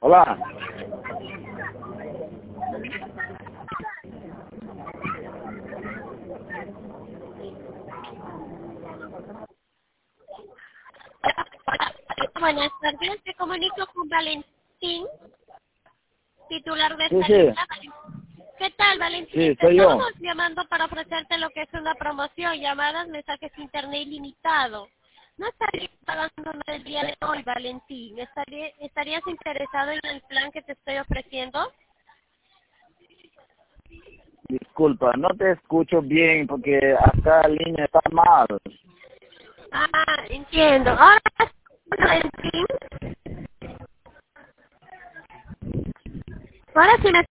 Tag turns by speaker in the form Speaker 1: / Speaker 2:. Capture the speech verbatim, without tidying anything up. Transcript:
Speaker 1: Hola.
Speaker 2: Buenas tardes, me comunico con Valentín, titular de
Speaker 1: Sí,
Speaker 2: esta
Speaker 1: sí.
Speaker 2: lista. ¿Qué tal, Valentín?
Speaker 1: Sí,
Speaker 2: Te
Speaker 1: soy yo.
Speaker 2: estamos llamando para ofrecerte lo que es una promoción, llamadas, mensajes internet ilimitado. No estarías pagando nada el día de hoy, Valentín. ¿Estaría- ¿Estarías interesado en el plan que te estoy ofreciendo?
Speaker 1: Disculpa, no te escucho bien porque acá la línea está mal.
Speaker 2: Ah, entiendo. Ahora, Valentín. Ahora sí me